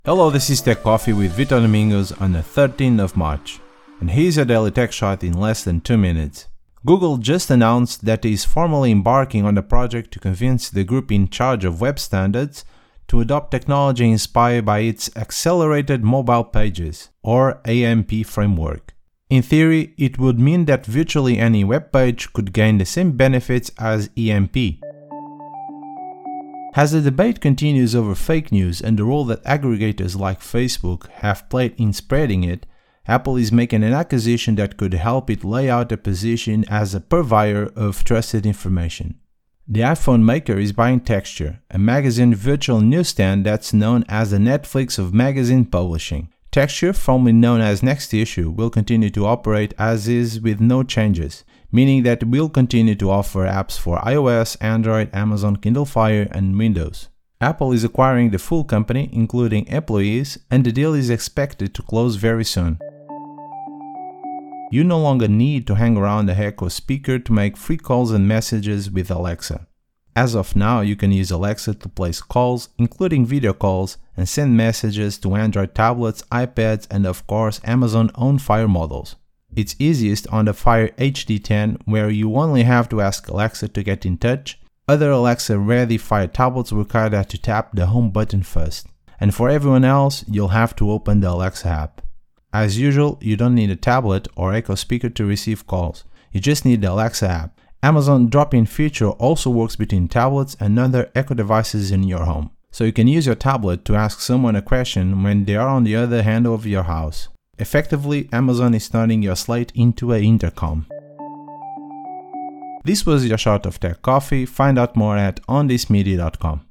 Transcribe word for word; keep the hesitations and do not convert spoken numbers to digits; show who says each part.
Speaker 1: Hello, this is Tech Coffee with Vitor Domingos on the thirteenth of March, and here's your daily tech shot in less than two minutes. Google just announced that it is formally embarking on a project to convince the group in charge of web standards to adopt technology inspired by its Accelerated Mobile Pages, or A M P framework. In theory, it would mean that virtually any web page could gain the same benefits as E M P. As the debate continues over fake news and the role that aggregators like Facebook have played in spreading it, Apple is making an acquisition that could help it lay out a position as a purveyor of trusted information. The iPhone maker is buying Texture, a magazine virtual newsstand that's known as the Netflix of magazine publishing. Texture, formerly known as Next Issue, will continue to operate as is with no changes, meaning that it will continue to offer apps for iOS, Android, Amazon, Kindle Fire, and Windows. Apple is acquiring the full company, including employees, and the deal is expected to close very soon. You no longer need to hang around the Echo speaker to make free calls and messages with Alexa. As of now, you can use Alexa to place calls, including video calls, and send messages to Android tablets, iPads, and of course Amazon-owned Fire models. It's easiest on the Fire H D ten, where you only have to ask Alexa to get in touch. Other Alexa-ready Fire tablets require that to tap the home button first. And for everyone else, you'll have to open the Alexa app. As usual, you don't need a tablet or Echo speaker to receive calls. You just need the Alexa app. Amazon drop-in feature also works between tablets and other Echo devices in your home. So you can use your tablet to ask someone a question when they are on the other end of your house. Effectively, Amazon is turning your slate into an intercom. This was your shot of Tech Coffee. Find out more at on this media dot com.